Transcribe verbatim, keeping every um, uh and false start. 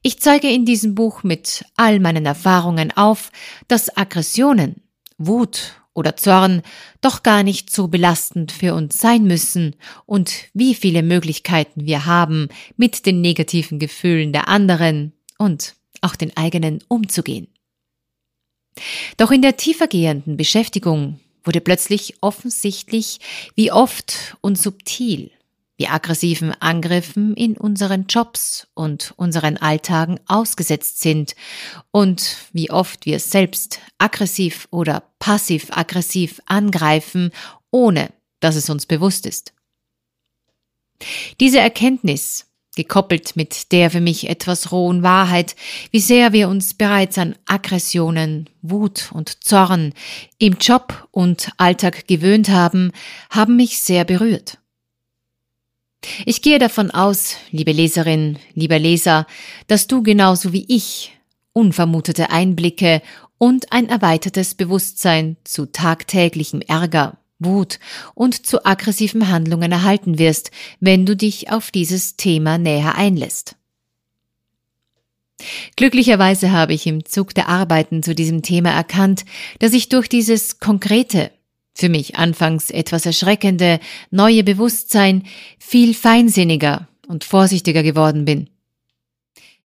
Ich zeige in diesem Buch mit all meinen Erfahrungen auf, dass Aggressionen, Wut oder Zorn doch gar nicht so belastend für uns sein müssen und wie viele Möglichkeiten wir haben, mit den negativen Gefühlen der anderen und auch den eigenen umzugehen. Doch in der tiefergehenden Beschäftigung wurde plötzlich offensichtlich, wie oft und subtil wir aggressiven Angriffen in unseren Jobs und unseren Alltagen ausgesetzt sind und wie oft wir selbst aggressiv oder passiv-aggressiv angreifen, ohne dass es uns bewusst ist. Diese Erkenntnis, gekoppelt mit der für mich etwas rohen Wahrheit, wie sehr wir uns bereits an Aggressionen, Wut und Zorn im Job und Alltag gewöhnt haben, haben mich sehr berührt. Ich gehe davon aus, liebe Leserin, lieber Leser, dass du genauso wie ich unvermutete Einblicke und ein erweitertes Bewusstsein zu tagtäglichem Ärger, Wut und zu aggressiven Handlungen erhalten wirst, wenn du dich auf dieses Thema näher einlässt. Glücklicherweise habe ich im Zug der Arbeiten zu diesem Thema erkannt, dass ich durch dieses konkrete, für mich anfangs etwas erschreckende, neue Bewusstsein viel feinsinniger und vorsichtiger geworden bin.